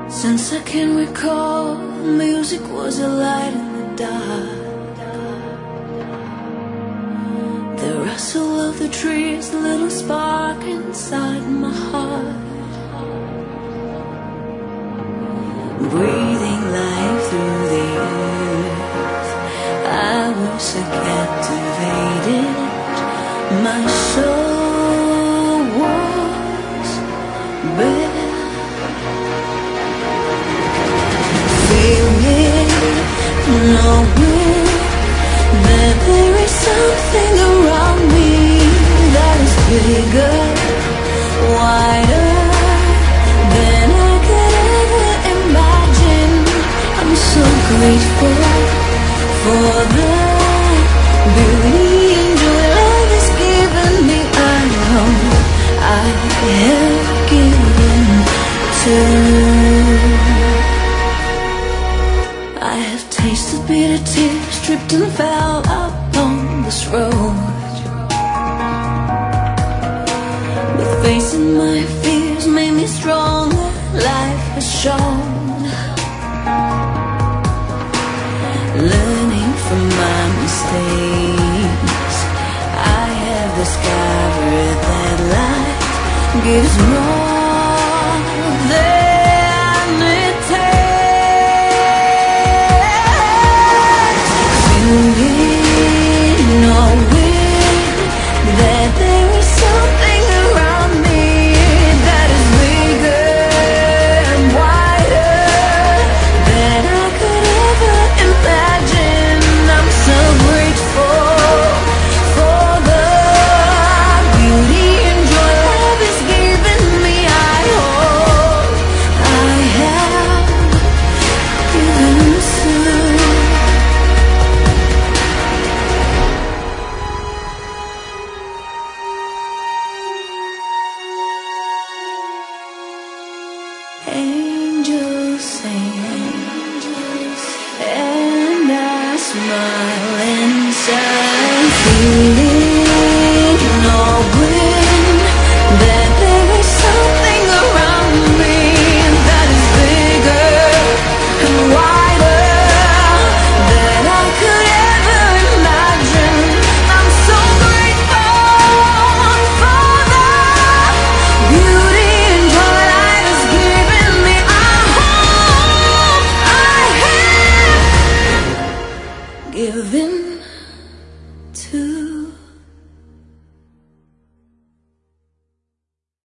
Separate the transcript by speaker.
Speaker 1: Since I can recall, music was a light in the dark. The rustle of the trees, a little spark inside my heart. Breathing life through the earth, I was so captivated. My soul was bare. Feeling, knowing that there is something around me that is bigger, wider than I could ever imagine. I'm so grateful for the beauty and joy life has given me. I know I have given to. I have tasted bitter tears, tripped and fell upon this road, but facing my fears made me stronger. Life has shown, learning from my mistakes, I have discovered that life gives more.